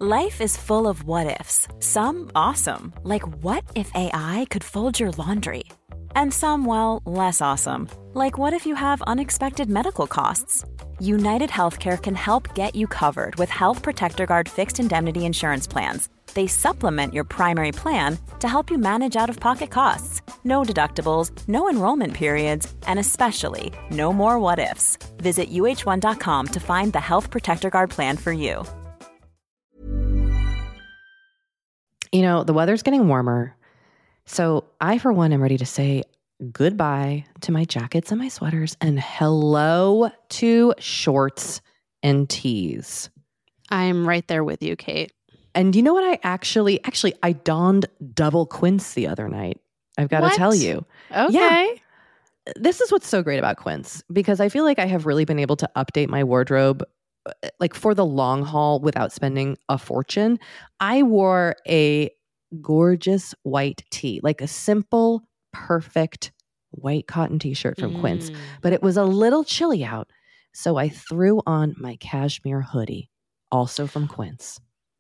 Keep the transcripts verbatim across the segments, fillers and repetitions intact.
Life is full of what-ifs. Some awesome, like what if A I could fold your laundry? And some, well, less awesome, like what if you have unexpected medical costs? United Healthcare can help get you covered with Health Protector Guard fixed indemnity insurance plans. They supplement your primary plan to help you manage out-of-pocket costs. No deductibles, no enrollment periods, and especially no more what-ifs. Visit U H one dot com to find the Health Protector Guard plan for you. You know, the weather's getting warmer, so I, for one, am ready to say goodbye to my jackets and my sweaters and hello to shorts and tees. I'm right there with you, Kate. And you know what I actually, actually, I donned double quince the other night. I've got to tell you. Okay. Yeah. This is what's so great about quince, because I feel like I have really been able to update my wardrobe like for the long haul without spending a fortune. I wore a gorgeous white tee, like a simple, perfect white cotton t-shirt from mm. Quince, but it was a little chilly out. So I threw on my cashmere hoodie, also from Quince.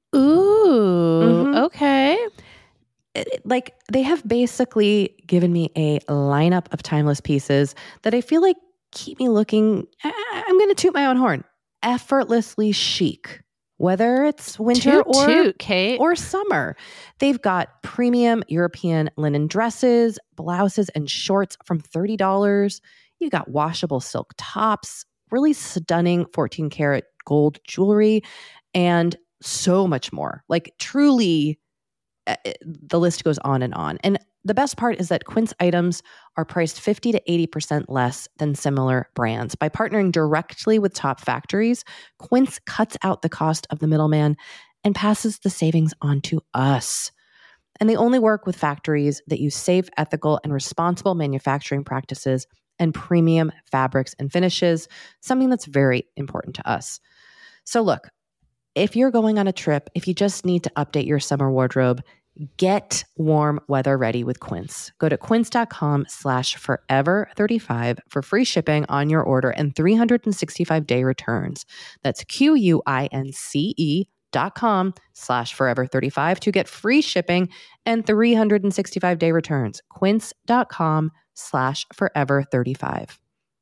Ooh, mm-hmm. Okay. It, it, like they have basically given me a lineup of timeless pieces that I feel like keep me looking, I, I'm going to toot my own horn, effortlessly chic, whether it's winter toot, or, toot, Kate. or summer. They've got premium European linen dresses, blouses, and shorts from thirty dollars. You got washable silk tops, really stunning fourteen karat gold jewelry, and so much more. Like truly, uh, the list goes on and on. And the best part is that Quince items are priced fifty to eighty percent less than similar brands. By partnering directly with top factories, Quince cuts out the cost of the middleman and passes the savings on to us. And they only work with factories that use safe, ethical, and responsible manufacturing practices and premium fabrics and finishes, something that's very important to us. So look, if you're going on a trip, if you just need to update your summer wardrobe, get warm weather ready with Quince. Go to quince.com slash forever 35 for free shipping on your order and three hundred sixty-five day returns. That's Q-U-I-N-C-E dot com slash forever 35 to get free shipping and three hundred sixty-five day returns. Quince.com slash forever 35.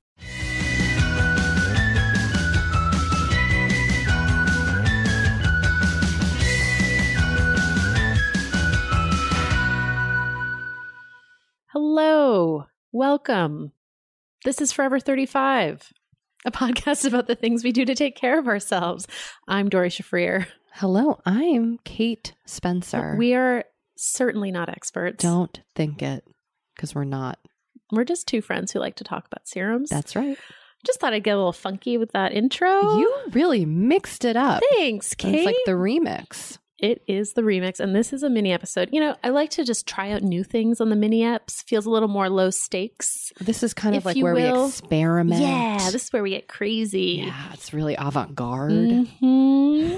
Hello, welcome. This is Forever thirty-five, a podcast about the things we do to take care of ourselves. I'm Doree Shafrir. Hello, I'm Kate Spencer. We are certainly not experts. Don't think it, because we're not. We're just two friends who like to talk about serums. That's right. Just thought I'd get a little funky with that intro. You really mixed it up. Thanks, Kate. It's like the remix. It is the remix, and this is a mini episode. You know, I like to just try out new things on the mini eps. Feels a little more low stakes. This is kind of like where will. we experiment. Yeah, this is where we get crazy. Yeah, it's really avant-garde. Mm-hmm.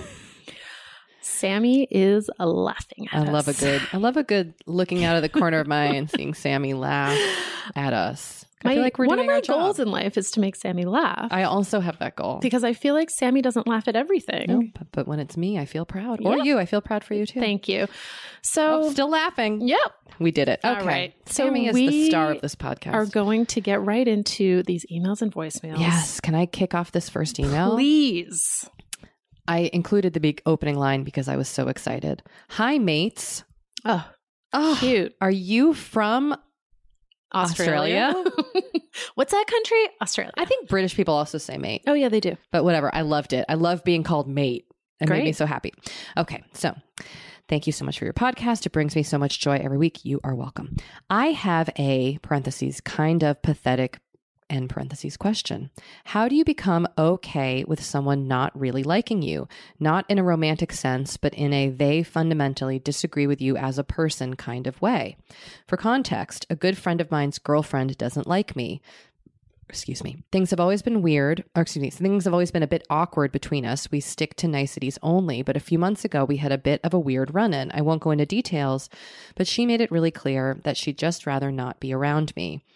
Sammy is laughing at I us. love a good, I love a good looking out of the corner of my eye and seeing Sammy laugh at us. I my, feel like we're one doing of my our job. goals in life is to make Sammy laugh. I also have that goal. Because I feel like Sammy doesn't laugh at everything. No, but, but when it's me, I feel proud. Or Yep. you, I feel proud for you too. Thank you. So, oh, still laughing. Yep. We did it. Okay. All right. Sammy so is we the star of this podcast. Are going to get right into these emails and voicemails. Yes. Can I kick off this first email? Please. I included the big opening line because I was so excited. Hi, mates. Oh, oh cute. Are you from Australia? Australia? What's that country? Australia. I think British people also say mate. Oh, yeah, they do. But whatever. I loved it. I love being called mate. It Great. made me so happy. Okay. So thank you so much for your podcast. It brings me so much joy every week. You are welcome. I have a parentheses kind of pathetic end parentheses question. How do you become okay with someone not really liking you? Not in a romantic sense, but in a they fundamentally disagree with you as a person kind of way. For context, a good friend of mine's girlfriend doesn't like me. Excuse me. Things have always been weird, or excuse me, things have always been a bit awkward between us. We stick to niceties only, but a few months ago we had a bit of a weird run-in. I won't go into details, but she made it really clear that she'd just rather not be around me.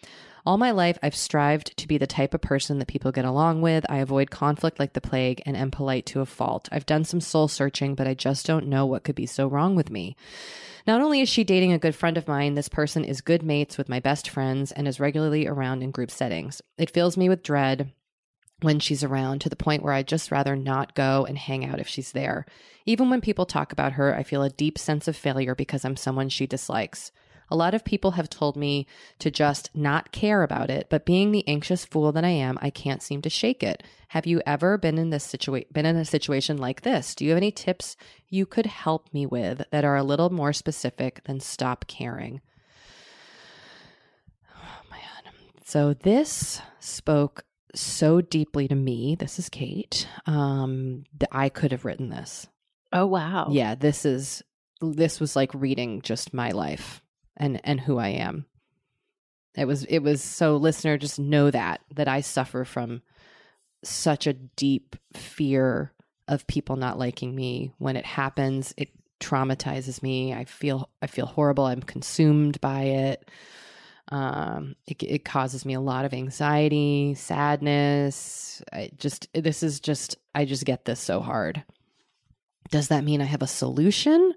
All my life, I've strived to be the type of person that people get along with. I avoid conflict like the plague and am polite to a fault. I've done some soul searching, but I just don't know what could be so wrong with me. Not only is she dating a good friend of mine, this person is good mates with my best friends and is regularly around in group settings. It fills me with dread when she's around, to the point where I'd just rather not go and hang out if she's there. Even when people talk about her, I feel a deep sense of failure because I'm someone she dislikes. A lot of people have told me to just not care about it, but being the anxious fool that I am, I can't seem to shake it. Have you ever been in this situa- been in a situation like this? Do you have any tips you could help me with that are a little more specific than stop caring? Oh man. So this spoke so deeply to me. This is Kate. Um, that I could have written this. Oh, wow. Yeah, this is, this was like reading just my life and, and who I am. It was, it was so, listener, just know that, that I suffer from such a deep fear of people not liking me. When it happens, it traumatizes me. I feel, I feel horrible. I'm consumed by it. Um, it, it causes me a lot of anxiety, sadness. I just, this is just, I just get this so hard. Does that mean I have a solution?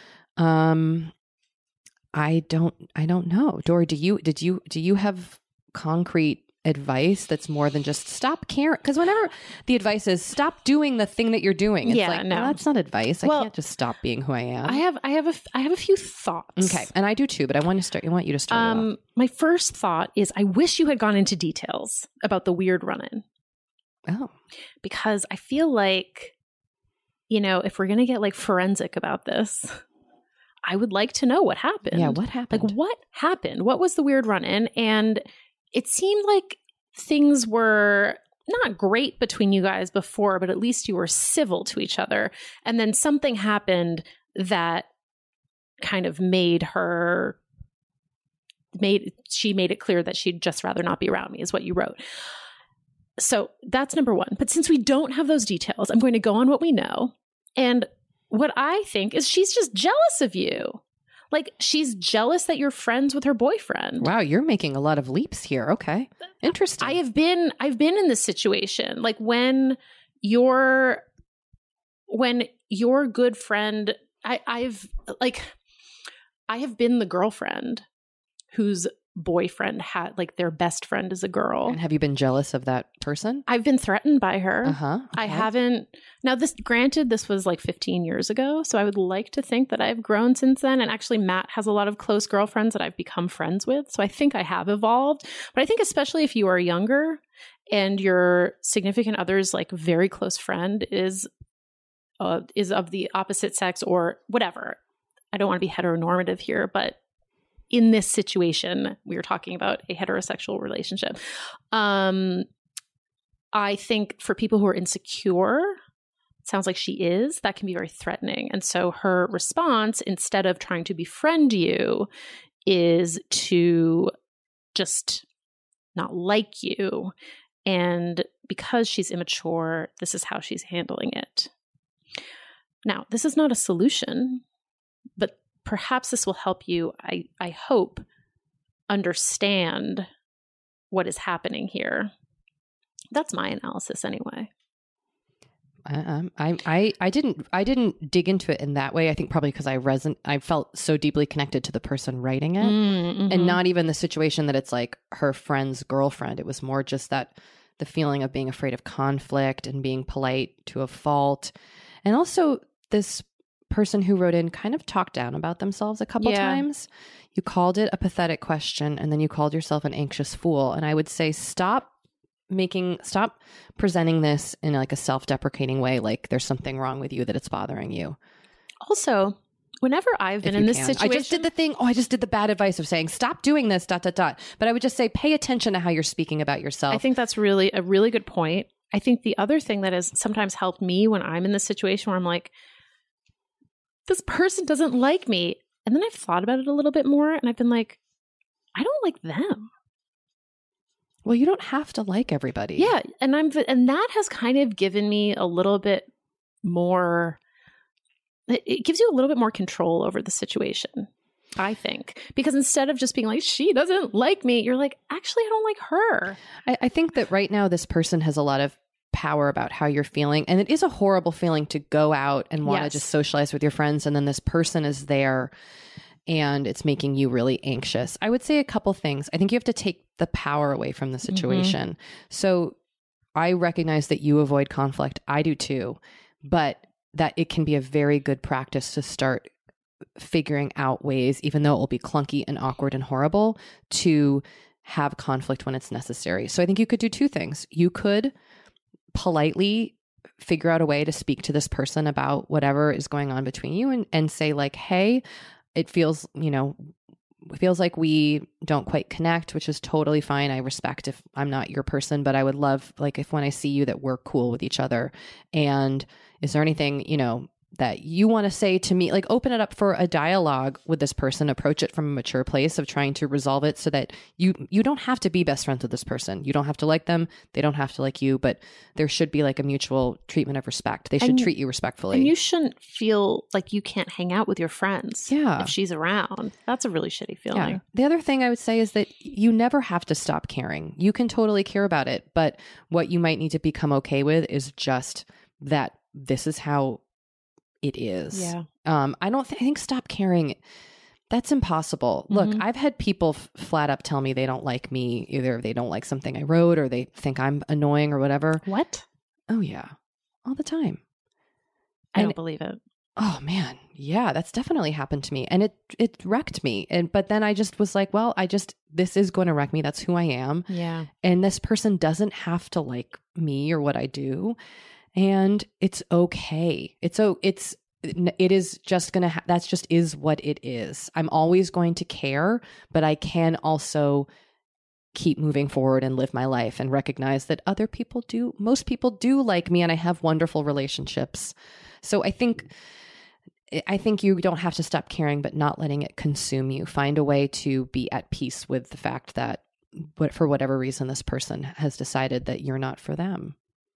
Um, I don't, I don't know. Dory, do you, did you, do you have concrete advice that's more than just stop caring? Because whenever the advice is stop doing the thing that you're doing, it's Yeah, like, no. well, that's not advice. Well, I can't just stop being who I am. I have, I have a, I have a few thoughts. Okay. And I do too, but I want to start, I want you to start it off. Um, my first thought is I wish you had gone into details about the weird run-in, Oh, because I feel like, you know, if we're going to get like forensic about this, I would like to know what happened. yeah. What happened? Like, what happened? What was the weird run-in? And it seemed like things were not great between you guys before, but at least you were civil to each other. And then something happened that kind of made her, made, she made it clear that she'd just rather not be around me, is what you wrote. So that's number one. But since we don't have those details, I'm going to go on what we know. And what I think is she's just jealous of you. Like, she's jealous that you're friends with her boyfriend. Wow, you're making a lot of leaps here. Okay. Interesting. I have been I've been in this situation. Like, when your when your good friend I, I've like I have been the girlfriend whose boyfriend had, like, their best friend is a girl. And have you been jealous of that person? I've been threatened by her. Uh-huh. I Okay. haven't. Now, this, granted, this was like fifteen years ago. So I would like to think that I've grown since then. And actually, Matt has a lot of close girlfriends that I've become friends with. So I think I have evolved. But I think especially if you are younger and your significant other's like very close friend is, uh, is of the opposite sex or whatever. I don't want to be heteronormative here, but in this situation, we were talking about a heterosexual relationship. Um, I think for people who are insecure, it sounds like she is, that can be very threatening. And so her response, instead of trying to befriend you, is to just not like you. And because she's immature, this is how she's handling it. Now, this is not a solution, but perhaps this will help you, I, I hope, understand what is happening here. That's my analysis anyway. Um, I, I, I didn't, I didn't dig into it in that way. I think probably because I reson, I felt so deeply connected to the person writing it, Mm-hmm. and not even the situation that it's like her friend's girlfriend. It was more just that the feeling of being afraid of conflict and being polite to a fault, and also this person who wrote in kind of talked down about themselves a couple Yeah. times. You called it a pathetic question, and then you called yourself an anxious fool. And I would say stop making, stop presenting this in like a self-deprecating way, like there's something wrong with you, that it's bothering you. Also, whenever I've been If in you this can. situation, I just did the thing. Oh, I just did the bad advice of saying, stop doing this, dot, dot, dot. But I would just say, pay attention to how you're speaking about yourself. I think that's really a really good point. I think the other thing that has sometimes helped me when I'm in this situation where I'm like, this person doesn't like me. And then I've thought about it a little bit more and I've been like, I don't like them. Well, you don't have to like everybody. Yeah. And I'm, and that has kind of given me a little bit more, it, it gives you a little bit more control over the situation. I think. Because instead of just being like, she doesn't like me, you're like, actually, I don't like her. I, I think that right now this person has a lot of power about how you're feeling. And it is a horrible feeling to go out and want to Yes. just socialize with your friends. And then this person is there and it's making you really anxious. I would say a couple things. I think you have to take the power away from the situation. Mm-hmm. So I recognize that you avoid conflict. I do too. But that it can be a very good practice to start figuring out ways, even though it will be clunky and awkward and horrible, to have conflict when it's necessary. So I think you could do two things. You could politely figure out a way to speak to this person about whatever is going on between you and, and say like, hey, it feels, you know, it feels like we don't quite connect, which is totally fine. I respect if I'm not your person, but I would love like if when I see you that we're cool with each other. And is there anything, you know, that you want to say to me? Like open it up for a dialogue with this person, approach it from a mature place of trying to resolve it so that you you don't have to be best friends with this person. You don't have to like them. They don't have to like you, but there should be like a mutual treatment of respect. They should And- treat you respectfully. And you shouldn't feel like you can't hang out with your friends Yeah. if she's around. That's a really shitty feeling. Yeah. The other thing I would say is that you never have to stop caring. You can totally care about it, but what you might need to become okay with is just that this is how it is. Yeah. Um, I don't th- I think stop caring. That's impossible. Mhm. Look, I've had people f- flat up tell me they don't like me. Either they don't like something I wrote or they think I'm annoying or whatever. What? Oh yeah. All the time. I And- don't believe it. Oh man. Yeah, that's definitely happened to me. And it it wrecked me. And but then I just was like, well, I just this is going to wreck me. That's who I am. Yeah. And this person doesn't have to like me or what I do. And it's okay. It's so it's it is just going to ha- that's just is what it is. I'm always going to care, but I can also keep moving forward and live my life and recognize that other people do, most people do like me and I have wonderful relationships. So I think I think you don't have to stop caring, but not letting it consume you. Find a way to be at peace with the fact that but for whatever reason this person has decided that you're not for them.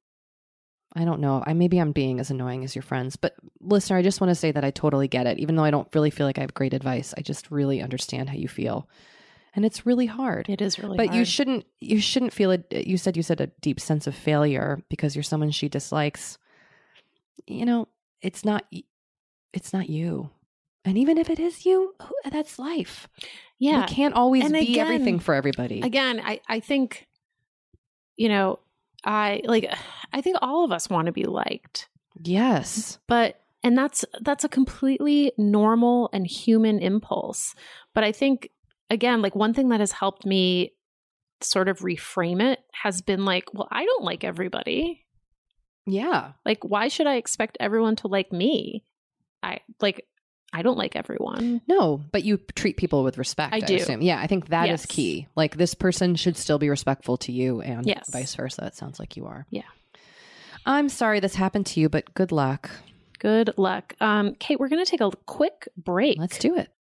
I don't know. I maybe I'm being as annoying as your friends, but listener, I just want to say that I totally get it. Even though I don't really feel like I have great advice, I just really understand how you feel. And it's really hard. It is really But hard. you shouldn't you shouldn't feel it. You said you said a deep sense of failure because you're someone she dislikes. You know, it's not it's not you. And even if it is you, that's life. Yeah. We can't always And be again- everything for everybody. Again, I, I think, you know, I like, I think all of us want to be liked, Yes. but, and that's, that's a completely normal and human impulse. But I think, again, like one thing that has helped me sort of reframe it has been like, well, I don't like everybody. Yeah. Like, why should I expect everyone to like me? I like, I don't like everyone. No, but you treat people with respect. I I, do. assume. Yeah, I think that is Yes. key. Like this person should still be respectful to you, and Yes. vice versa. It sounds like you are. Yeah. I'm sorry this happened to you, but good luck. Good luck. Um, Kate, we're going to take a quick break. Let's do it.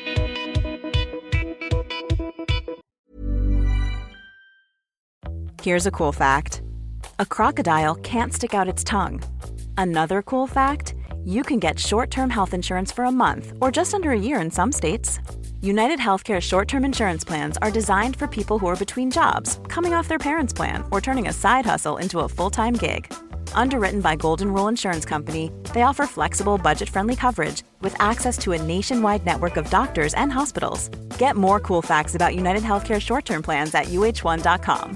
Here's a cool fact: a crocodile can't stick out its tongue. Another cool fact: you can get short-term health insurance for a month or just under a year in some states. United Healthcare short-term insurance plans are designed for people who are between jobs, coming off their parents' plan, or turning a side hustle into a full-time gig. Underwritten by Golden Rule Insurance Company, they offer flexible, budget-friendly coverage with access to a nationwide network of doctors and hospitals. Get more cool facts about United Healthcare short-term plans at U H one dot com.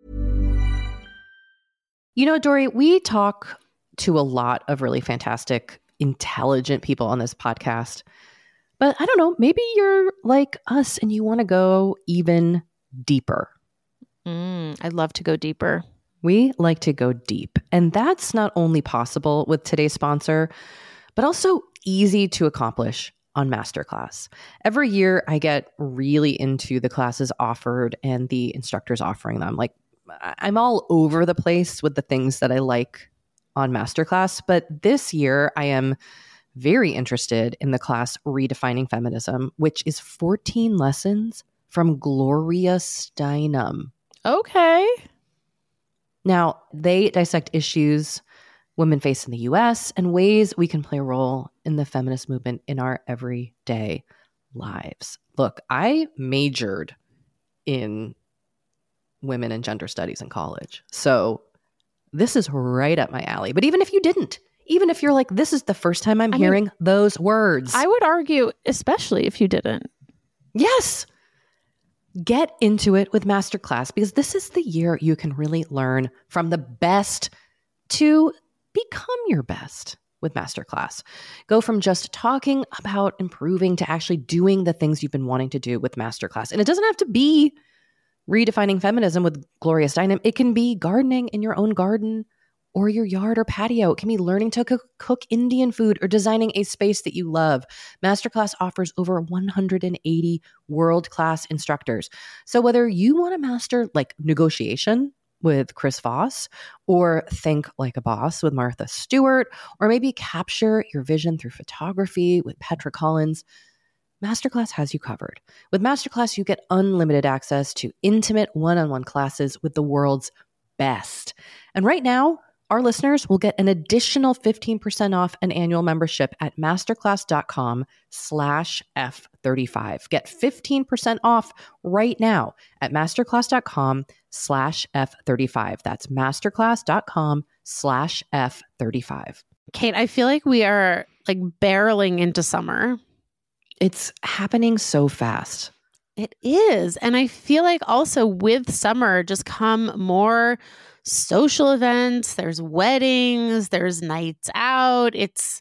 You know, Dory, we talk to a lot of really fantastic, intelligent people on this podcast. But I don't know, maybe you're like us and you want to go even deeper. Mm, I'd love to go deeper. We like to go deep. And that's not only possible with today's sponsor, but also easy to accomplish on Masterclass. Every year, I get really into the classes offered and the instructors offering them. Like, I'm all over the place with the things that I like on Masterclass, but this year I am very interested in the class Redefining Feminism, which is fourteen lessons from Gloria Steinem. Okay. Now, they dissect issues women face in the U S and ways we can play a role in the feminist movement in our everyday lives. Look, I majored in women and gender studies in college. So this is right up my alley. But even if you didn't, even if you're like, this is the first time I'm I hearing mean, those words. I would argue, especially if you didn't. Yes. Get into it with Masterclass, because this is the year you can really learn from the best to become your best with Masterclass. Go from just talking about improving to actually doing the things you've been wanting to do with Masterclass. And it doesn't have to be redefining feminism with Gloria Steinem. It can be gardening in your own garden or your yard or patio. It can be learning to cook, cook Indian food or designing a space that you love. Masterclass offers over one hundred eighty world-class instructors. So whether you want to master like negotiation with Chris Voss, or think like a boss with Martha Stewart, or maybe capture your vision through photography with Petra Collins, Masterclass has you covered. With Masterclass, you get unlimited access to intimate one-on-one classes with the world's best. And right now, our listeners will get an additional fifteen percent off an annual membership at masterclass.com slash F35. Get fifteen percent off right now at masterclass.com slash F35. That's masterclass.com slash F35. Kate, I feel like we are like barreling into summer. It's happening so fast. It is. And I feel like also with summer just come more social events. There's weddings, there's nights out, it's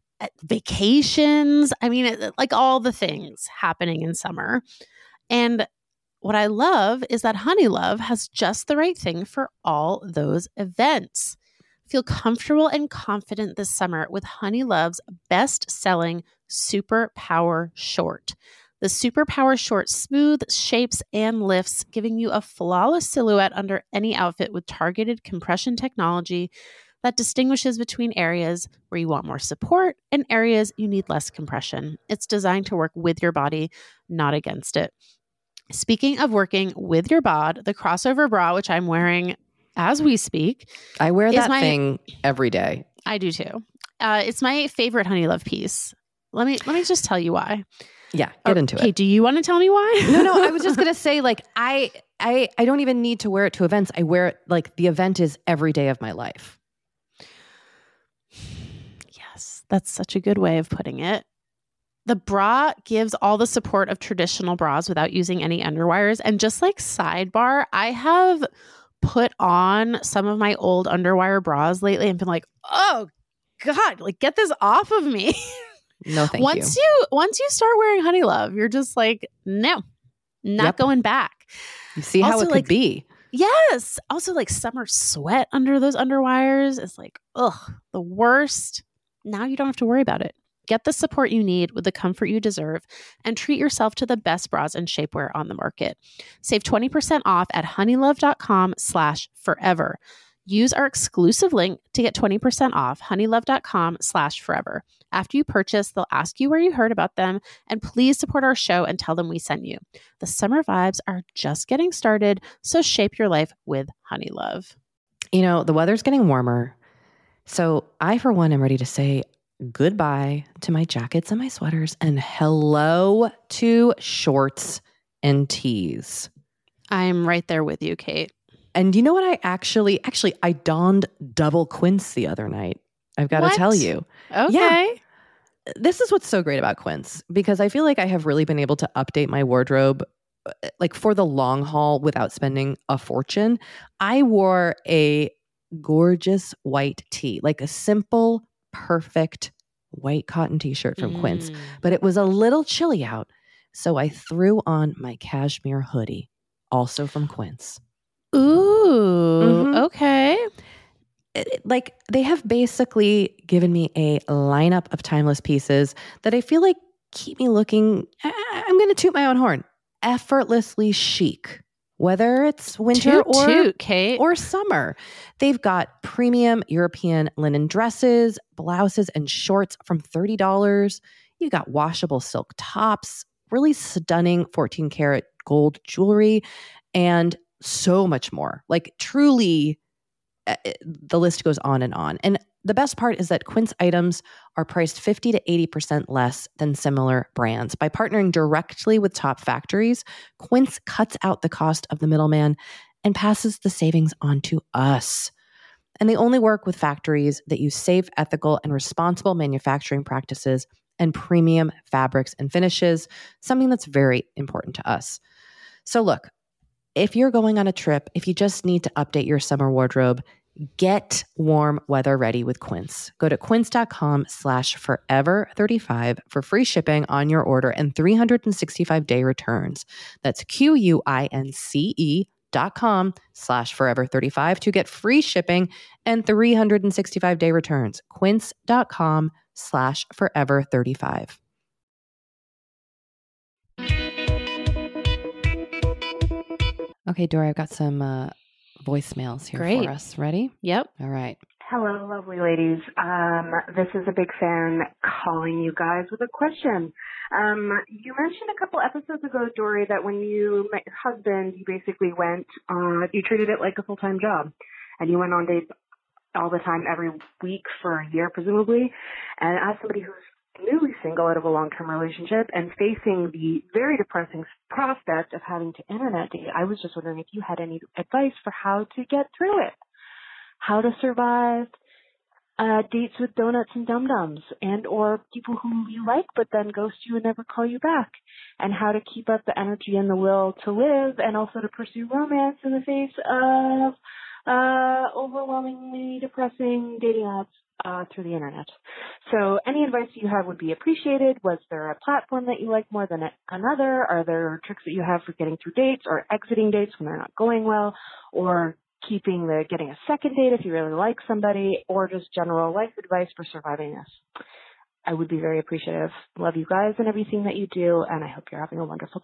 vacations. I mean, it, like all the things happening in summer. And what I love is that Honeylove has just the right thing for all those events. Feel comfortable and confident this summer with Honeylove's best-selling Super Power Short. The Super Power Short smooths, shapes, and lifts, giving you a flawless silhouette under any outfit with targeted compression technology that distinguishes between areas where you want more support and areas you need less compression. It's designed to work with your body, not against it. Speaking of working with your bod, the crossover bra, which I'm wearing as we speak. I wear that my, thing every day. I do too. Uh, it's my favorite Honeylove piece. Let me let me just tell you why. Yeah, get into okay, it. Do you want to tell me why? No, no, I was just going to say, like, I, I, I don't even need to wear it to events. I wear it, like, the event is every day of my life. Yes, that's such a good way of putting it. The bra gives all the support of traditional bras without using any underwires. And just like sidebar, I have put on some of my old underwire bras lately and been like, oh God, like get this off of me. No, thank once you. you. Once you start wearing Honeylove, you're just like, no, not Yep. going back. You see how Also, it could like, be. Yes. Also, like summer sweat under those underwires is like, ugh, the worst. Now you don't have to worry about it. Get the support you need with the comfort you deserve and treat yourself to the best bras and shapewear on the market. Save twenty percent off at honeylove.com slash forever. Use our exclusive link to get twenty percent off honeylove.com slash forever. After you purchase, they'll ask you where you heard about them, and please support our show and tell them we sent you. The summer vibes are just getting started, so shape your life with Honeylove. You know, the weather's getting warmer. So I, for one, am ready to say goodbye to my jackets and my sweaters and hello to shorts and tees. I'm right there with you, Kate. And you know what I actually, actually, I donned double quince the other night. I've got What? to tell you. Okay. Yeah. This is what's so great about quince, because I feel like I have really been able to update my wardrobe like for the long haul without spending a fortune. I wore a gorgeous white tee, like a simple, perfect white cotton t-shirt from Mm. Quince, but it was a little chilly out. So I threw on my cashmere hoodie, also from Quince. Ooh, Mhm. okay. It- like they have basically given me a lineup of timeless pieces that I feel like keep me looking, I- I'm going to toot my own horn, effortlessly chic, whether it's winter Toot, or, toot, Kate. or summer. They've got premium European linen dresses, blouses, and shorts from thirty dollars. You got washable silk tops, really stunning fourteen karat gold jewelry, and so much more. Like truly, uh, the list goes on and on. And the best part is that Quince items are priced fifty to eighty percent less than similar brands. By partnering directly with top factories, Quince cuts out the cost of the middleman and passes the savings on to us. And they only work with factories that use safe, ethical, and responsible manufacturing practices and premium fabrics and finishes, something that's very important to us. So look, if you're going on a trip, if you just need to update your summer wardrobe, get warm weather ready with Quince. Go to quince.com slash forever 35 for free shipping on your order and three hundred sixty-five day returns. That's Q-U-I-N-C-E dot com slash forever 35 to get free shipping and three hundred sixty-five day returns. Quince.com slash forever 35. Okay, Dory, I've got some uh, voicemails here Great. for us. Ready? Yep. All right. Hello, lovely ladies. Um, this is a big fan calling you guys with a question. Um, you mentioned a couple episodes ago, Dory, that when you met your husband, you basically went, uh, you treated it like a full-time job, and you went on dates all the time, every week for a year, presumably. And as somebody who's newly single out of a long-term relationship and facing the very depressing prospect of having to internet date, I was just wondering if you had any advice for how to get through it, how to survive uh, dates with donuts and dum-dums, and or people who you like but then ghost you and never call you back, and how to keep up the energy and the will to live and also to pursue romance in the face of uh, overwhelmingly depressing dating apps uh, through the internet. So any advice you have would be appreciated. Was there a platform that you like more than another? Are there tricks that you have for getting through dates or exiting dates when they're not going well, or keeping the getting a second date if you really like somebody, or just general life advice for surviving this? I would be very appreciative. Love you guys and everything that you do, and I hope you're having a wonderful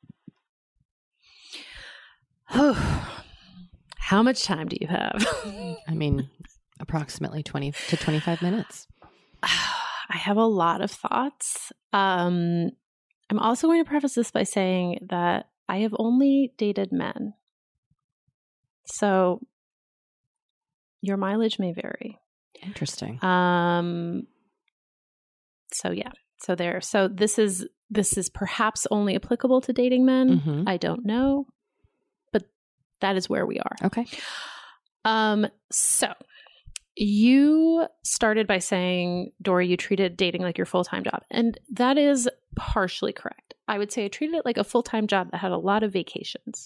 day. How much time do you have? I mean, approximately twenty to twenty-five minutes. I have a lot of thoughts. Um, I'm also going to preface this by saying that I have only dated men. So your mileage may vary. Interesting. Um, so yeah, so there, so this is, this is perhaps only applicable to dating men. Mm-hmm. I don't know, but that is where we are. Okay. Um, so you started by saying, Dory, you treated dating like your full-time job. And that is partially correct. I would say I treated it like a full-time job that had a lot of vacations.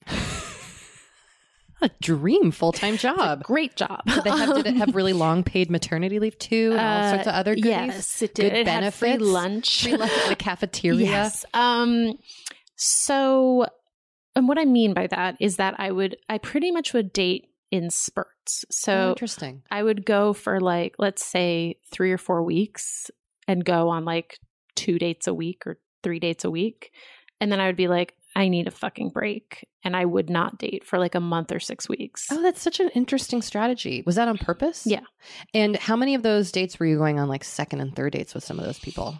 A dream full-time job. Great job. Did, they have, did it have really long paid maternity leave too, and all sorts of other goodies? Yes, it did. Good it benefits. Had free lunch, free lunch at the cafeteria. Yes. Um. So, and what I mean by that is that I would, I pretty much would date in spurts. So oh, interesting. I would go for like, let's say, three or four weeks, and go on like two dates a week or three dates a week, and then I would be like, I need a fucking break. And I would not date for like a month or six weeks. Oh, that's such an interesting strategy. Was that on purpose? Yeah. And how many of those dates were you going on, like second and third dates with some of those people?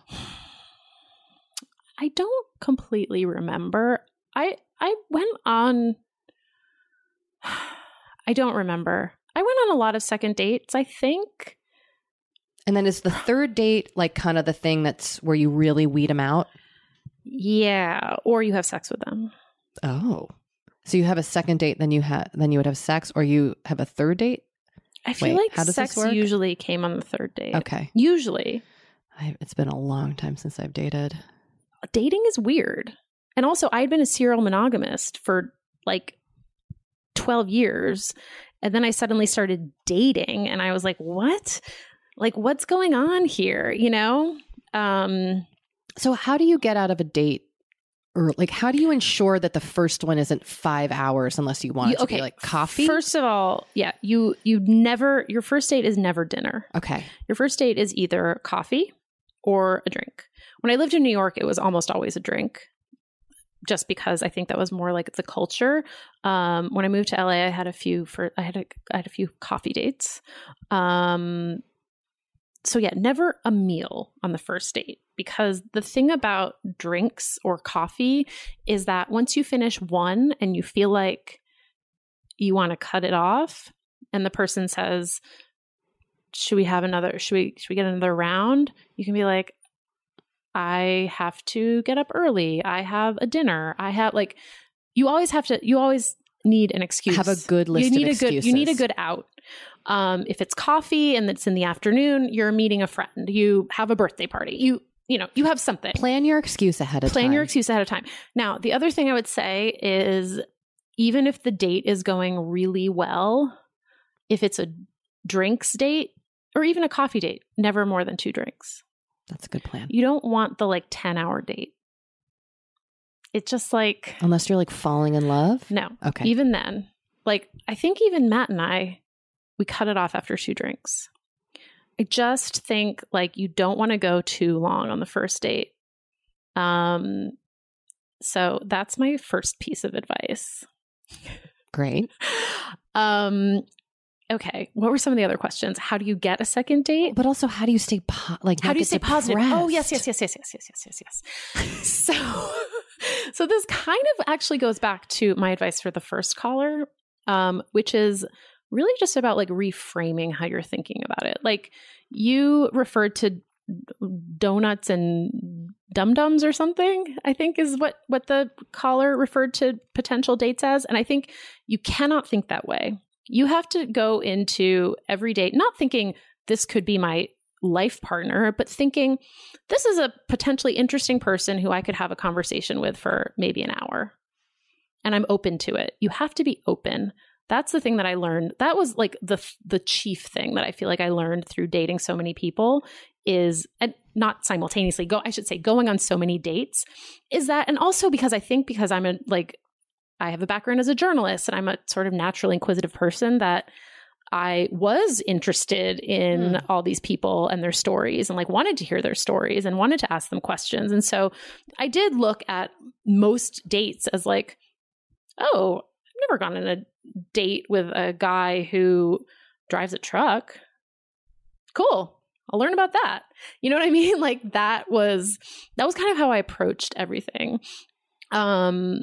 I don't completely remember. I I went on, I don't remember. I went on a lot of second dates, I think. And then is the third date like kind of the thing that's where you really weed them out? Yeah, or you have sex with them. Oh, so you have a second date, then you have then you would have sex, or you have a third date? I feel Wait, like how does sex this work? usually came on the third date. Okay, usually. I, it's been a long time since I've dated. Dating is weird, and also I'd been a serial monogamist for like twelve years, and then I suddenly started dating, and I was like, "What? Like, what's going on here?" You know. Um, So how do you get out of a date? Or like, how do you ensure that the first one isn't five hours unless you want you, it to okay, be like coffee? First of all, yeah, you you never, your first date is never dinner. Okay. Your first date is either coffee or a drink. When I lived in New York, it was almost always a drink, just because I think that was more like the culture. Um, when I moved to L A, I had a few for I had a I had a few coffee dates. Um, so yeah, never a meal on the first date. Because the thing about drinks or coffee is that once you finish one and you feel like you want to cut it off, and the person says, should we have another, should we, should we get another round? You can be like, I have to get up early. I have a dinner. I have like, you always have to, you always need an excuse. Have a good list you need of a excuses. Good, you need a good out. Um, if it's coffee and it's in the afternoon, you're meeting a friend, you have a birthday party, you, you know, you have something. Plan your excuse ahead of Plan time. your excuse ahead of time. Now, the other thing I would say is even if the date is going really well, if it's a drinks date or even a coffee date, never more than two drinks. That's a good plan. You don't want the like ten hour date. It's just like, unless you're like falling in love. No. Okay. Even then, like, I think even Matt and I, we cut it off after two drinks. I just think like you don't want to go too long on the first date. Um, so that's my first piece of advice. Great. Um, okay. What were some of the other questions? How do you get a second date? But also, how do you stay po- like? How do you stay depressed? positive? Oh, yes, yes, yes, yes, yes, yes, yes, yes, yes. So, so this kind of actually goes back to my advice for the first caller, um, which is really just about like reframing how you're thinking about it. Like you referred to donuts and dum-dums or something, I think is what, what the caller referred to potential dates as. And I think you cannot think that way. You have to go into every date, not thinking this could be my life partner, but thinking this is a potentially interesting person who I could have a conversation with for maybe an hour. And I'm open to it. You have to be open. That's the thing that I learned. That was like the the chief thing that I feel like I learned through dating so many people is, and not simultaneously go, I should say going on so many dates is that, and also because I think because I'm a, like, I have a background as a journalist and I'm a sort of naturally inquisitive person that I was interested in mm. all these people and their stories and like wanted to hear their stories and wanted to ask them questions. And so I did look at most dates as like, oh, I've never gone on a date with a guy who drives a truck. Cool. I'll learn about that. You know what I mean? Like that was, that was kind of how I approached everything. Um,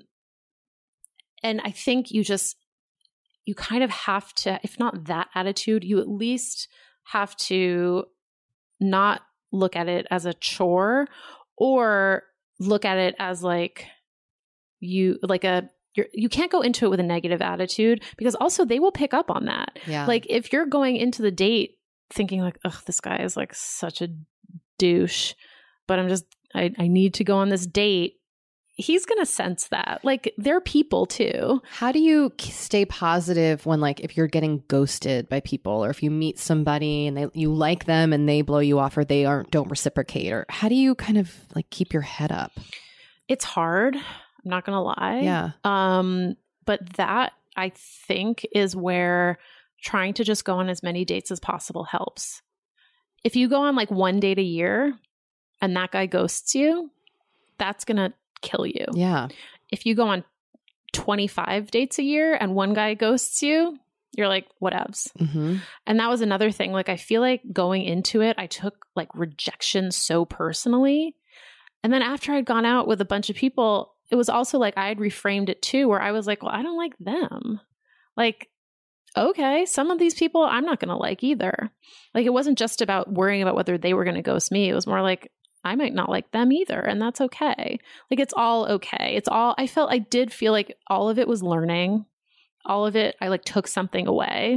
and I think you just, you kind of have to, if not that attitude, you at least have to not look at it as a chore or look at it as like you, like a, You're, you can't go into it with a negative attitude because also they will pick up on that. Yeah. Like if you're going into the date thinking like, ugh, this guy is like such a douche, but I'm just, I, I need to go on this date. He's going to sense that. Like they're people too. How do you stay positive when like if you're getting ghosted by people or if you meet somebody and they, you like them and they blow you off or they aren't, don't reciprocate, or how do you kind of like keep your head up? It's hard. I'm not going to lie. Yeah. Um, but that I think is where trying to just go on as many dates as possible helps. If you go on like one date a year and that guy ghosts you, that's going to kill you. Yeah. If you go on twenty-five dates a year and one guy ghosts you, you're like, whatevs. Mm-hmm. And that was another thing. Like, I feel like going into it, I took like rejection so personally. And then after I'd gone out with a bunch of people, it was also like I had reframed it too, where I was like, well, I don't like them. Like, okay, some of these people I'm not going to like either. Like, it wasn't just about worrying about whether they were going to ghost me. It was more like, I might not like them either. And that's okay. Like, it's all okay. It's all, I felt, I did feel like all of it was learning. All of it, I like took something away.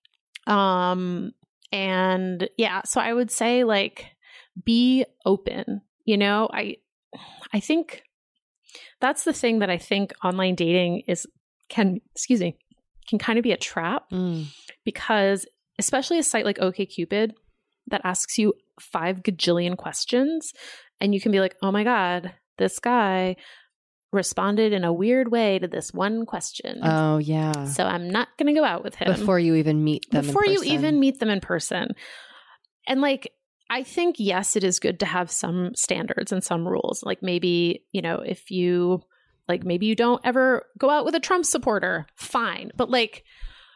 Um, and yeah, so I would say like, be open, you know, I, I think that's the thing that I think online dating is, can, excuse me, can kind of be a trap mm. because especially a site like OkCupid that asks you five gajillion questions and you can be like, oh my God, this guy responded in a weird way to this one question. Oh yeah. So I'm not going to go out with him. Before you even meet them Before in you person. even meet them in person. And like, I think, yes, it is good to have some standards and some rules. Like maybe, you know, if you, like maybe you don't ever go out with a Trump supporter, fine. But like,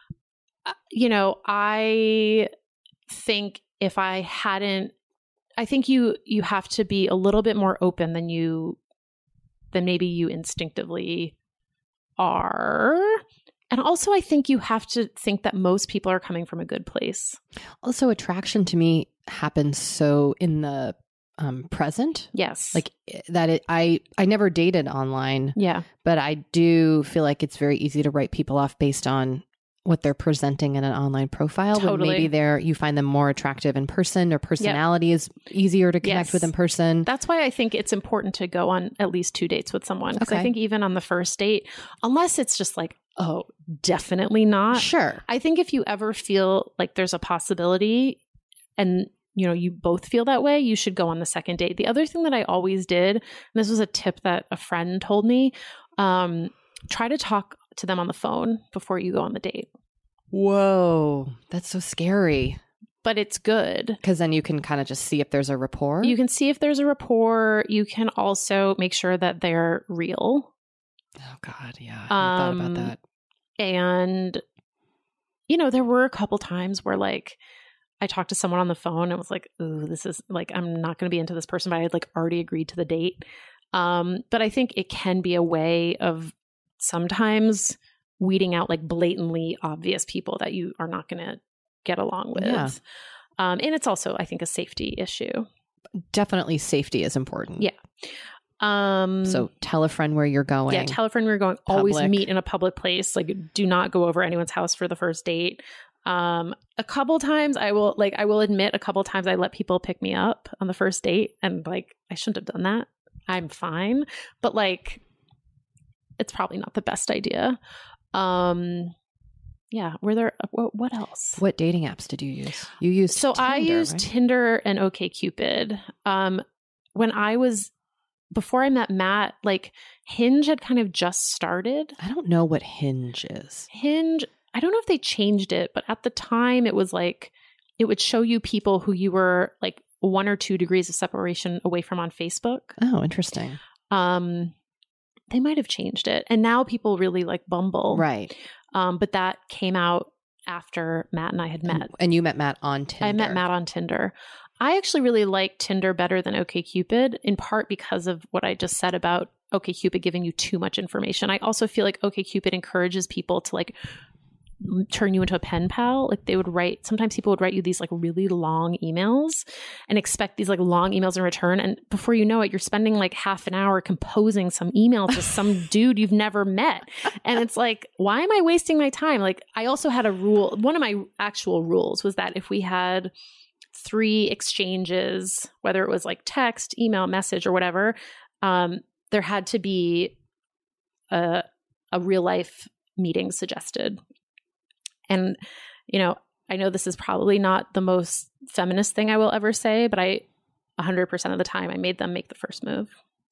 you know, I think if I hadn't, I think you, you have to be a little bit more open than you, than maybe you instinctively are. And also, I think you have to think that most people are coming from a good place. Also, attraction to me happens so in the um, present. Yes. Like that it, I, I never dated online. Yeah. But I do feel like it's very easy to write people off based on what they're presenting in an online profile. Totally. When maybe they're, you find them more attractive in person, or personality yep. is easier to connect yes. with in person. That's why I think it's important to go on at least two dates with someone. Because Okay. I think even on the first date, unless it's just like, oh, definitely not. Sure. I think if you ever feel like there's a possibility and you know, you both feel that way, you should go on the second date. The other thing that I always did, and this was a tip that a friend told me, um, try to talk to them on the phone before you go on the date. Whoa, that's so scary. But it's good. Because then you can kind of just see if there's a rapport. You can see if there's a rapport. You can also make sure that they're real. Oh, God. Yeah. I Um, thought about that. And, you know, there were a couple times where like I talked to someone on the phone and was like, ooh, this is like, I'm not going to be into this person, but I had like already agreed to the date. Um, but I think it can be a way of sometimes weeding out like blatantly obvious people that you are not going to get along with. Yeah. Um, and it's also, I think, a safety issue. Definitely safety is important. Yeah. Um, So tell a friend where you're going. yeah, tell a friend where you're going. Always Public. meet in a public place. Like, do not go over anyone's house for the first date. Um, a couple times I will like, I will admit a couple times I let people pick me up on the first date, and like, I shouldn't have done that. I'm fine. But like, it's probably not the best idea. Um, yeah. Were there, what, what else? What dating apps did you use? You used So Tinder, I used right? Tinder and OkCupid. Um, when I was, before I met Matt, like Hinge had kind of just started. I don't know what Hinge is. Hinge, I don't know if they changed it, but at the time it was like, it would show you people who you were like one or two degrees of separation away from on Facebook. Oh, interesting. Um, they might have changed it. And now people really like Bumble. Right. Um, but that came out after Matt and I had met. And you met Matt on Tinder. I met Matt on Tinder. I actually really like Tinder better than OkCupid, in part because of what I just said about OkCupid giving you too much information. I also feel like OkCupid encourages people to like turn you into a pen pal. Like they would write, sometimes people would write you these like really long emails and expect these like long emails in return. And before you know it, you're spending like half an hour composing some email to some dude you've never met. And it's like, why am I wasting my time? Like I also had a rule. One of my actual rules was that if we had three exchanges, whether it was like text, email, message, or whatever, um, there had to be a, a real life meeting suggested. And, you know, I know this is probably not the most feminist thing I will ever say, but I, one hundred percent of the time, I made them make the first move.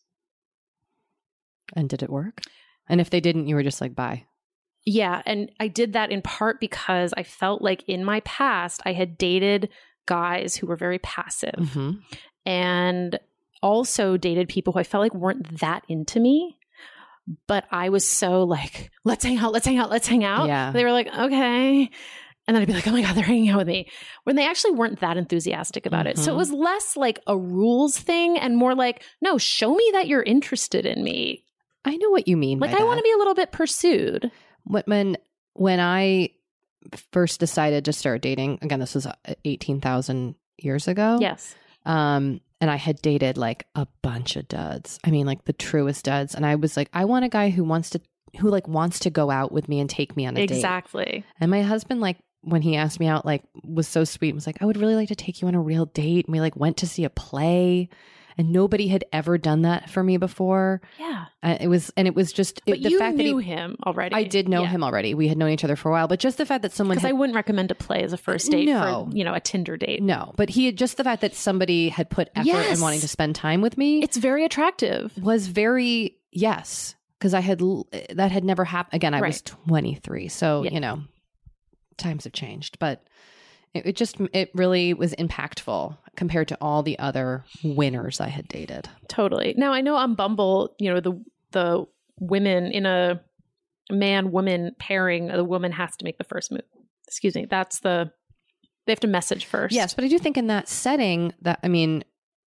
And did it work? And if they didn't, you were just like, bye. Yeah. And I did that in part because I felt like in my past, I had dated guys who were very passive Mm-hmm. and also dated people who I felt like weren't that into me. But I was so like, let's hang out, let's hang out, let's hang out. Yeah. They were like, okay. And then I'd be like, oh my God, they're hanging out with me. When they actually weren't that enthusiastic about it. So it was less like a rules thing and more like, no, show me that you're interested in me. I know what you mean. Like by I want to that. be a little bit pursued. When, when I first decided to start dating, again, this was eighteen thousand years ago. Yes. Um, and I had dated like a bunch of duds. I mean, like the truest duds. And I was like, I want a guy who wants to, who like wants to go out with me and take me on a date. Exactly. And my husband, like, when he asked me out, like, was so sweet. Was like, I would really like to take you on a real date. And we like went to see a play, and nobody had ever done that for me before. Yeah. Uh, it was, and it was just But it, the you fact knew that he, him already. I did know Yeah. him already. We had known each other for a while, but just the fact that someone Because had, I wouldn't recommend a play as a first date No. for, you know, a Tinder date. no, but he had just the fact that somebody had put effort Yes. in wanting to spend time with me. It's very attractive. was very, yes, because I had, l- that had never happened. Again, I was Right. twenty-three. So, Yeah. you know, times have changed, but it, it just, it really was impactful compared to all the other winners I had dated. Totally. Now I know on Bumble, you know, the the women in a man woman pairing, the woman has to make the first move. Excuse me. That's the they have to message first. Yes, but I do think in that setting that, I mean,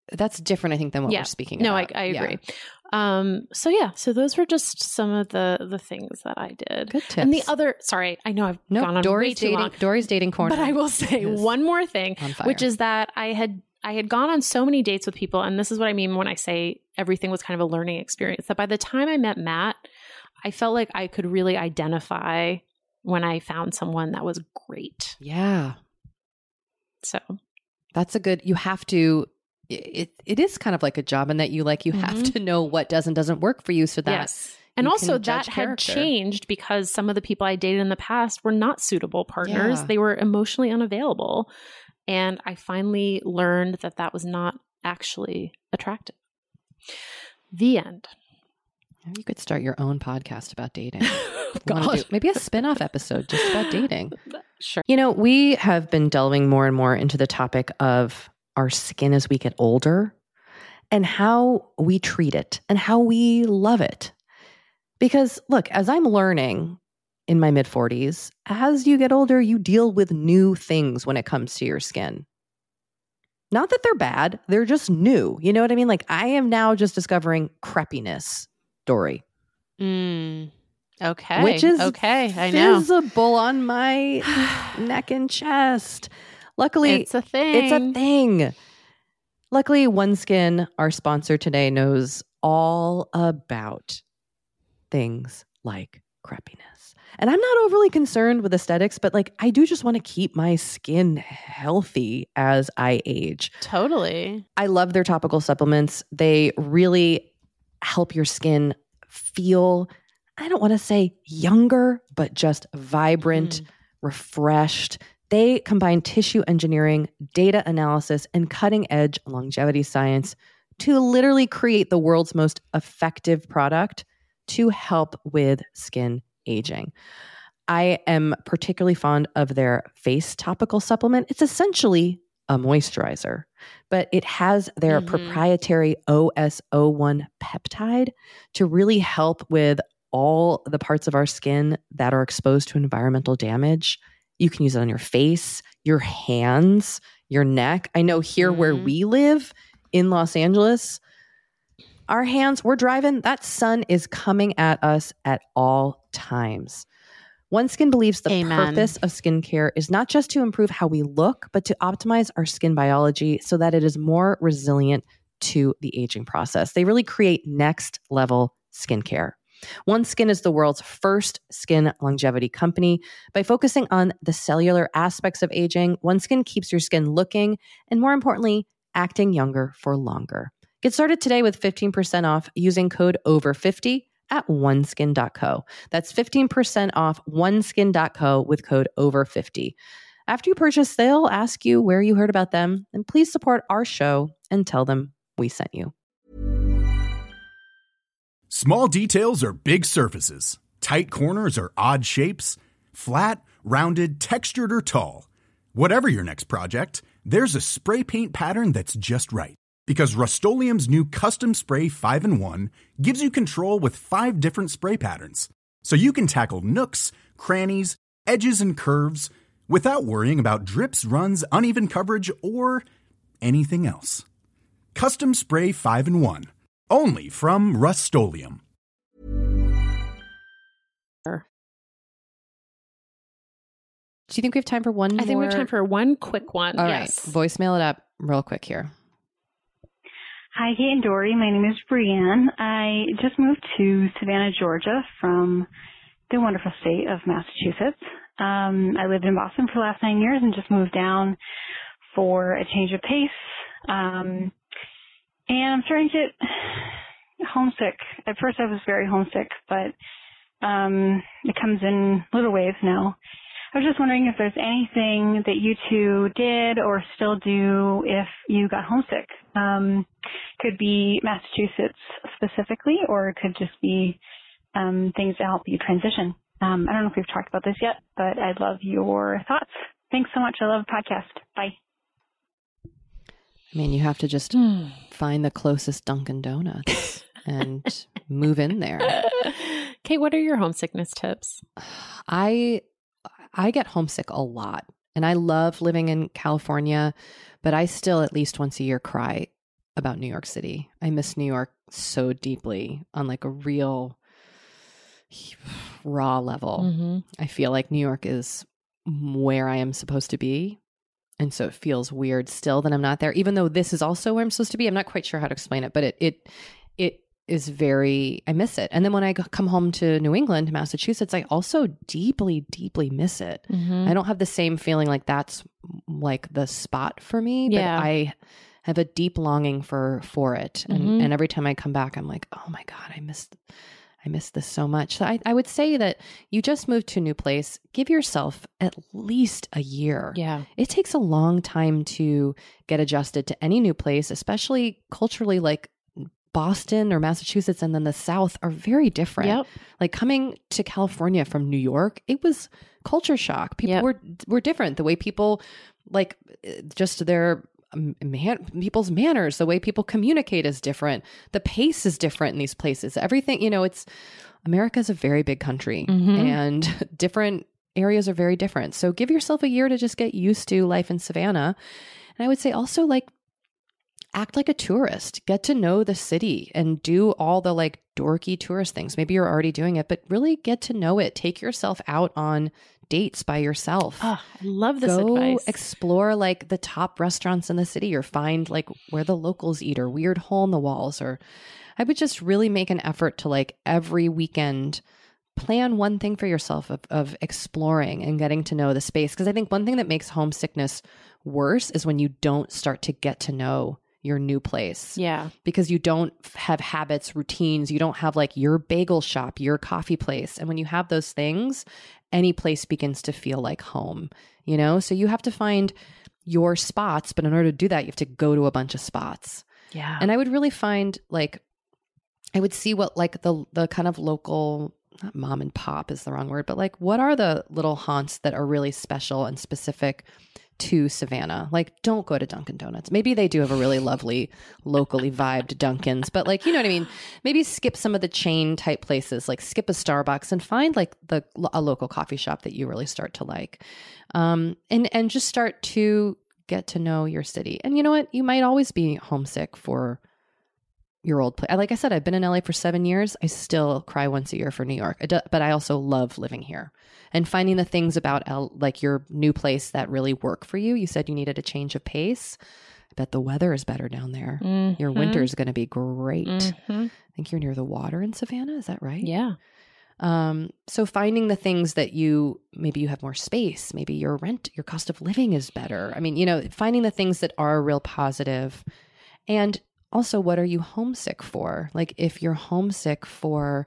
that's different, I think, than what yeah. we're speaking no, about. No, I, I agree. Yeah. Um, so yeah, so those were just some of the the things that I did. Good tips. And the other, sorry, I know I've nope, gone on Dory's way too dating, long. Dory's dating corner. But I will say one more thing, which is that I had I had gone on so many dates with people, and this is what I mean when I say everything was kind of a learning experience, that by the time I met Matt, I felt like I could really identify when I found someone that was great. Yeah. So that's a good, you have to, it it is kind of like a job in that you like, you mm-hmm. have to know what does and doesn't work for you so that yes. And also that had character. changed because some of the people I dated in the past were not suitable partners. Yeah. They were emotionally unavailable. And I finally learned that that was not actually attractive. The end. You could start your own podcast about dating. God. Do, maybe a spin-off episode just about dating. Sure. You know, we have been delving more and more into the topic of our skin as we get older and how we treat it and how we love it. Because look, as I'm learning in my mid forties, as you get older, you deal with new things when it comes to your skin. Not that they're bad, they're just new. You know what I mean? Like I am now just discovering crepiness, Dory. Mm, okay. Which is okay, I know. visible on my neck and chest. Luckily, it's a thing. It's a thing. Luckily, OneSkin, our sponsor today, knows all about things like crepiness. And I'm not overly concerned with aesthetics, but like I do just want to keep my skin healthy as I age. Totally. I love their topical supplements. They really help your skin feel, I don't want to say younger, but just vibrant, mm. refreshed. They combine tissue engineering, data analysis, and cutting-edge longevity science to literally create the world's most effective product to help with skin aging. I am particularly fond of their face topical supplement. It's essentially a moisturizer, but it has their mm-hmm. proprietary O S O one peptide to really help with all the parts of our skin that are exposed to environmental damage. You can use it on your face, your hands, your neck. I know here mm-hmm. where we live in Los Angeles, our hands, we're driving, that sun is coming at us at all times. OneSkin believes the Amen. purpose of skincare is not just to improve how we look, but to optimize our skin biology so that it is more resilient to the aging process. They really create next level skincare. OneSkin is the world's first skin longevity company. By focusing on the cellular aspects of aging, OneSkin keeps your skin looking and, more importantly, acting younger for longer. Get started today with fifteen percent off using code over fifty at oneskin dot co. That's fifteen percent off oneskin dot co with code over fifty. After you purchase, they'll ask you where you heard about them, and please support our show and tell them we sent you. Small details are big surfaces. Tight corners are odd shapes. Flat, rounded, textured, or tall. Whatever your next project, there's a spray paint pattern that's just right. Because Rust-Oleum's new Custom Spray five in one gives you control with five different spray patterns. So you can tackle nooks, crannies, edges, and curves without worrying about drips, runs, uneven coverage, or anything else. Custom Spray five in one. Only from Rust-Oleum. Do you think we have time for one I more? think we have time for one quick one. All yes. right. Voicemail it up real quick here. Hi, Kate and Dory. My name is Brianne. I just moved to Savannah, Georgia from the wonderful state of Massachusetts. Um, I lived in Boston for the last nine years and just moved down for a change of pace. Um, and I'm starting to get homesick. At first I was very homesick, but um, it comes in little waves now. I was just wondering if there's anything that you two did or still do if you got homesick. Um, could be Massachusetts specifically, or it could just be um, things to help you transition. Um, I don't know if we've talked about this yet, but I'd love your thoughts. Thanks so much. I love the podcast. Bye. I mean, you have to just find the closest Dunkin' Donuts and move in there. Kate, what are your homesickness tips? I... I get homesick a lot, and I love living in California, but I still at least once a year cry about New York City. I miss New York so deeply on like a real raw level. Mm-hmm. I feel like New York is where I am supposed to be. And so it feels weird still that I'm not there, even though this is also where I'm supposed to be. I'm not quite sure how to explain it, but it, it, it is very, I miss it. And then when I come home to New England, Massachusetts, I also deeply, deeply miss it. Mm-hmm. I don't have the same feeling like that's like the spot for me, Yeah. but I have a deep longing for, for it. And, Mm-hmm. and every time I come back, I'm like, oh my God, I missed I miss this so much. So I, I would say that you just moved to a new place. Give yourself at least a year. Yeah. It takes a long time to get adjusted to any new place, especially culturally, like Boston or Massachusetts and then the South are very different. Yep. Like coming to California from New York, it was culture shock. People Yep. were were different. The way people like just their Man, people's manners, the way people communicate is different. The pace is different in these places. Everything, you know, it's America is a very big country Mm-hmm. and different areas are very different. So give yourself a year to just get used to life in Savannah. And I would say also like act like a tourist, get to know the city and do all the like dorky tourist things. Maybe you're already doing it, but really get to know it. Take yourself out on dates by yourself. Oh, I love this Go advice. explore like the top restaurants in the city or find like where the locals eat or weird hole in the walls. Or I would just really make an effort to like every weekend plan one thing for yourself of, of exploring and getting to know the space. Because I think one thing that makes homesickness worse is when you don't start to get to know your new place. Yeah. Because you don't have habits, routines. You don't have like your bagel shop, your coffee place. And when you have those things, any place begins to feel like home, you know? So you have to find your spots. But in order to do that, you have to go to a bunch of spots. Yeah. And I would really find like, I would see what like the the kind of local, not mom and pop is the wrong word, but like what are the little haunts that are really special and specific to Savannah? Like, don't go to Dunkin' Donuts. Maybe they do have a really lovely locally vibed Dunkin's, but like, you know what I mean? Maybe skip some of the chain type places, like skip a Starbucks and find like the a local coffee shop that you really start to like. Um, and, and just start to get to know your city. And you know what? You might always be homesick for your old place. Like I said, I've been in L A for seven years. I still cry once a year for New York, I do, but I also love living here and finding the things about L, like your new place that really work for you. You said you needed a change of pace. I bet the weather is better down there. Mm-hmm. Your winter is going to be great. Mm-hmm. I think you're near the water in Savannah. Is that right? Yeah. Um, so finding the things that you, maybe you have more space, maybe your rent, your cost of living is better. I mean, you know, finding the things that are real positive. And also, what are you homesick for? Like if you're homesick for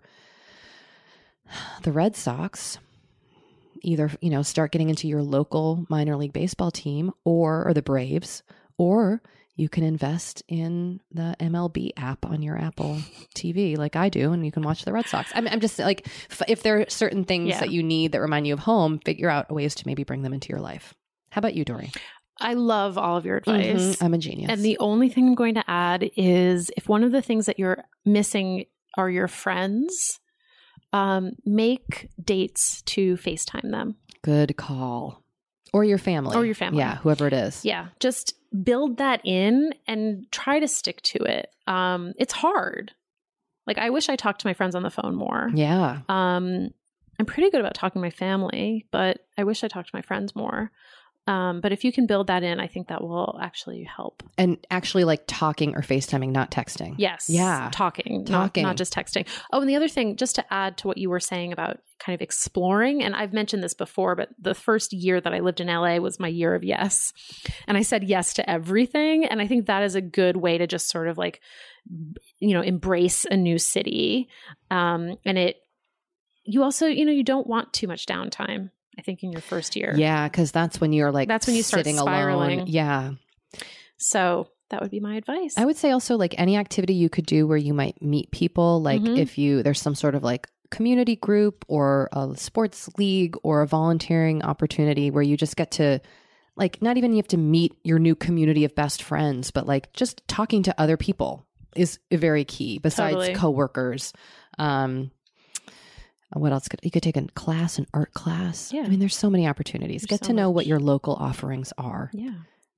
the Red Sox, either, you know, start getting into your local minor league baseball team or, or the Braves, or you can invest in the M L B app on your Apple T V like I do, and you can watch the Red Sox. I'm, I'm just like, f- if there are certain things Yeah. that you need that remind you of home, figure out ways to maybe bring them into your life. How about you, Dory? I love all of your advice. Mhm. I'm a genius. And the only thing I'm going to add is if one of the things that you're missing are your friends, um, make dates to FaceTime them. Good call. Or your family. Or your family. Yeah, whoever it is. Yeah. Just build that in and try to stick to it. Um, it's hard. Like, I wish I talked to my friends on the phone more. Yeah. Um, I'm pretty good about talking to my family, but I wish I talked to my friends more. Um, but if you can build that in, I think that will actually help. And actually like talking or FaceTiming, not texting. Yes. Yeah. Talking, Talking. Not, not just texting. Oh, and the other thing, just to add to what you were saying about kind of exploring, and I've mentioned this before, but the first year that I lived in L A was my year of yes. And I said yes to everything. And I think that is a good way to just sort of like, you know, embrace a new city. Um, and it, you also, you know, you don't want too much downtime, I think, in your first year. Yeah, because that's when you're like That's when you start sitting spiraling. alone. Yeah. So that would be my advice. I would say also like any activity you could do where you might meet people, like Mhm. if you, there's some sort of like community group or a sports league or a volunteering opportunity where you just get to like, not even you have to meet your new community of best friends, but like just talking to other people is very key besides Totally. coworkers. Um, what else could you could take a class, an art class? Yeah. I mean, there's so many opportunities. There's Get so to know what much. your local offerings are. Yeah.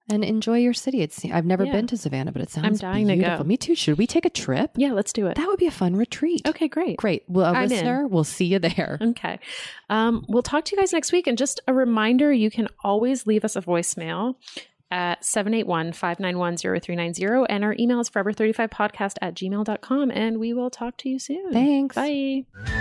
and enjoy your city. It's I've never Yeah. been to Savannah, but it sounds I'm dying to beautiful. go. Me too. Should we take a trip? Yeah, let's do it. That would be a fun retreat. Okay, great. Great. Well, a I'm listener, in. we'll see you there. Okay. Um, we'll talk to you guys next week. And just a reminder, you can always leave us a voicemail at seven eight one, five nine one, zero three nine zero. And our email is forever thirty-five podcast at gmail dot com. And we will talk to you soon. Thanks. Bye.